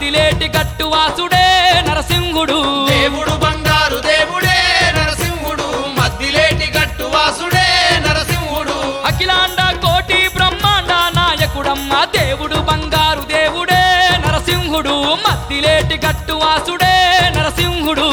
మద్దిలేటి గట్టువాసుడే నరసింహుడు దేవుడు బంగారు దేవుడే నరసింహుడు మద్దిలేటి గట్టువాసుడే నరసింహుడు అఖిలాండ కోటి బ్రహ్మాండ నాయకుడమ్మ దేవుడు బంగారు దేవుడే నరసింహుడు మద్దిలేటి గట్టువాసుడే నరసింహుడు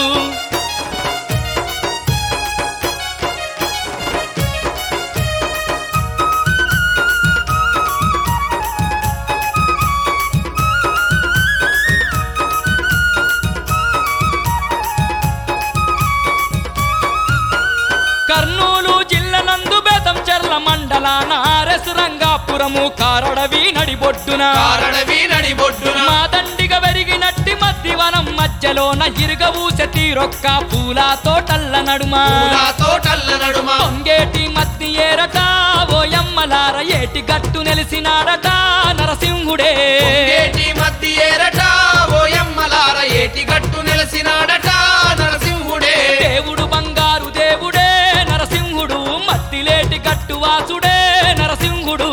కర్నూలు జిల్లా నందు బేతంచెర్ల మండలాన ఆర్ఎస్ రంగాపురము కారడవి నడిబొడ్డున మా దండిగ వెరిగినట్టి మధ్యవనం మధ్యలోన ఇరుగవూసె తీరొక్క పూల తోటల్ల నడుమ పొంగేటి మద్ది ఏరట ఓయమ్మలార ఏటి గట్టు నెలిసినాడట నరసింహుడే మద్ది ఏరట ఓయమ్మలార ఏటి గట్టు నెలసినాడట నరసింహుడే దేవుడు బంగారు దేవుడే నరసింహుడు మద్దిలేటి గట్టువాసుడే నరసింహుడు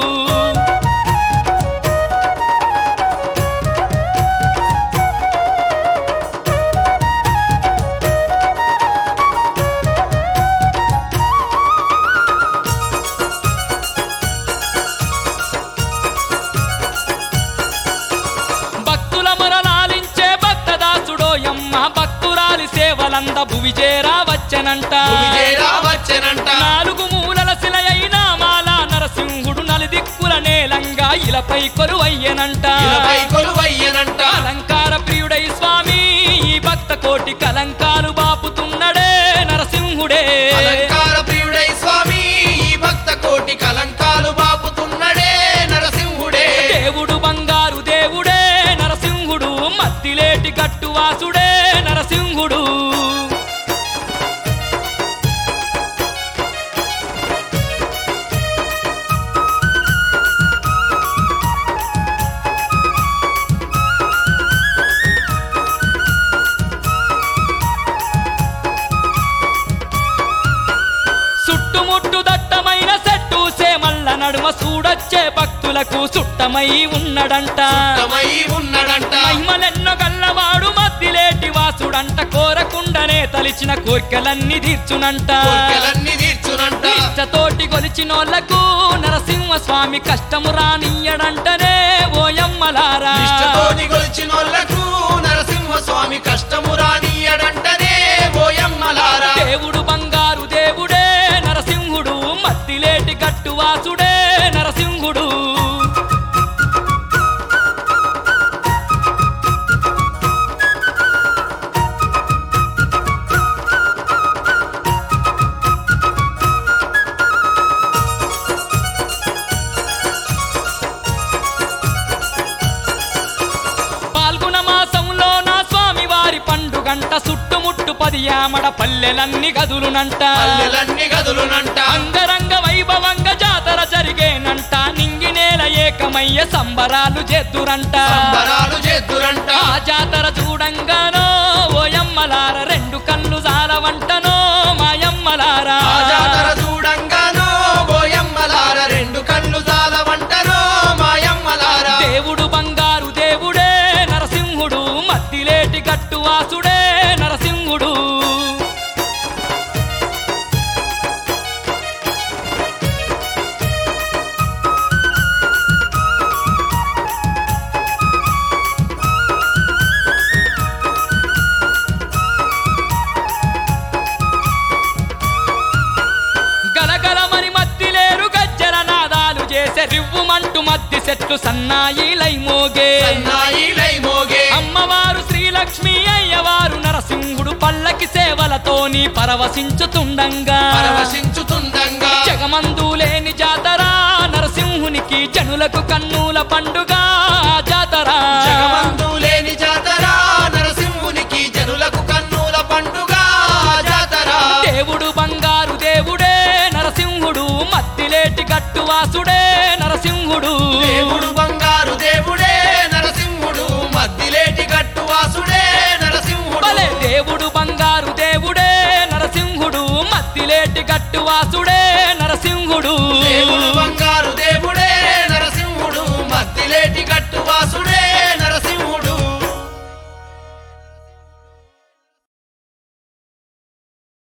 భక్తుల మొరలాలించే భక్తదాసుడోయమ్మ భక్తురాలి సేవలంద భువిజేరా వచ్చనంట నాలుగు మూలల శిలయైన మాల నరసింహుడు నలుదిక్కుల నేలంగా ఇలపై కొలువయ్యనంట అలంకార ప్రియుడై స్వామి ఈ భక్త కోటి కలంకాలు బాపుతున్నడే నరసింహుడే అలంకార ప్రియుడై స్వామి ఈ భక్త కోటి కలంకాలు బాపుతున్నడే నరసింహుడే దేవుడు బంగారు దేవుడే నరసింహుడు మద్దిలేటి గట్టువాసుడే నరసింహుడు చుట్టుముట్టు దట్టమైన చెట్టు సేమల్ల నడుమ చూడొచ్చే భక్తులకు చుట్టమై ఉన్నడంట మహిమలెన్నో గల్లవాడు మద్దిలేటి వాసుడంట కోరకుండనే తలిచిన కోర్కెలన్నీ తీర్చునంట ఇష్టతోటి కొలిచినోళ్లకు నరసింహ స్వామి కష్టము రానియడంటనే ఓయమ్మలారా కొలిచినోళ్లకు నరసింహ స్వామి కష్టము రానియడంటనే ఓయమ్మలారా దేవుడు బంగారు దేవుడే నరసింహుడు మద్దిలేటి గట్టువాసుడే నరసింహుడు పాల్గొన మాసంలో నా స్వామి వారి పండుగంట చుట్టుముట్టు 10 యామడ పల్లెలన్నీ గదులునంట అంగరంగ వైభవంగ జాతర జరిగేనంట నింగి నేల ఏకమయ్య సంబరాలు చేద్దురంట ఆ జాతర చూడంగానో ఓయమ్మలార రెండు కళ్ళు జాలవంటనో మాయమ్మలారా జాతర చూడంగానో ఓయమ్మలార రెండు కళ్ళు జాలవంటనో మాయమ్మలారా దేవుడు బంగారు దేవుడే నరసింహుడు మద్దిలేటి గట్టువాసుడే నరసింహుడు గలగలమని మద్దిలేరు గజ్జల నాదాలు చేసే రివ్వుమంటూ మద్ది చెట్లు సన్నాయిలై మోగే అమ్మవారు శ్రీలక్ష్మి అయ్యవారు నరసింహుడు పల్లకి సేవలతోని పరవశించుతుండంగా జగమందు లేని జాతర నరసింహునికి జనులకు కన్నుల పండుగ జాతర నరసింహునికి జనులకు కన్నుల పండుగ జాతర దేవుడు బంగారు దేవుడే నరసింహుడు మద్దిలేటి గట్టువాసుడే నరసింహుడు దేవుడు బంగారు దేవుడే నరసింహుడు మద్దిలేటి గట్టువాసుడే నరసింహుడు దేవుడు బంగారు దేవుడే నరసింహుడు మద్దిలేటి గట్టువాసుడే